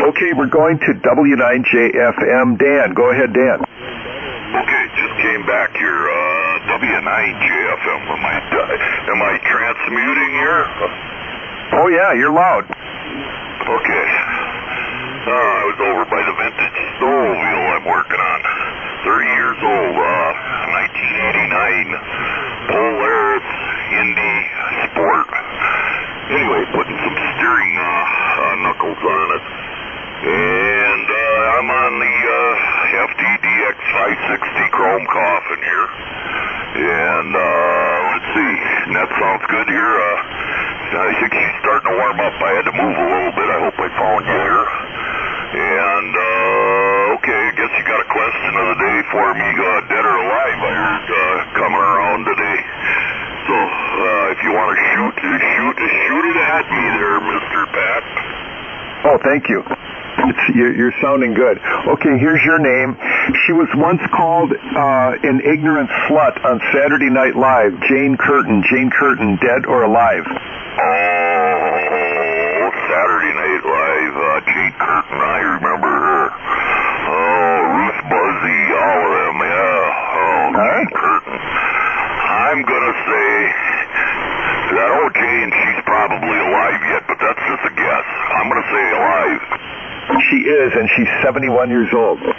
Okay, we're going to W9JFM. Dan, go ahead, Dan. Okay, just came back here. W9JFM. Am I transmuting here? Oh, yeah, you're loud. Okay. I was over by the vintage stove wheel I'm working on. 30 years old, 1989. Polaris Indy Sport. Anyway, putting some steering knuckles on it. And I'm on the FTDX 560 chrome coffin here. And let's see, that sounds good here. I think she's starting to warm up. I had to move a little bit. I hope I found you here. And okay, I guess you got a question of the day for me, dead or alive. I heard coming around today. So if you want to shoot it at me there, Mr. Pat. Oh, thank you. You're sounding good. Okay, here's your name. She was once called an ignorant slut on Saturday Night Live. Jane Curtin. Jane Curtin, dead or alive? Oh, Saturday Night Live. Jane Curtin, I remember her. Oh, Ruth Buzzy, all of them, yeah. Oh, Jane Curtin. I'm going to say that, Jane, she's probably alive yet, but that's just a guess. I'm going to say alive. She is, and she's 71 years old.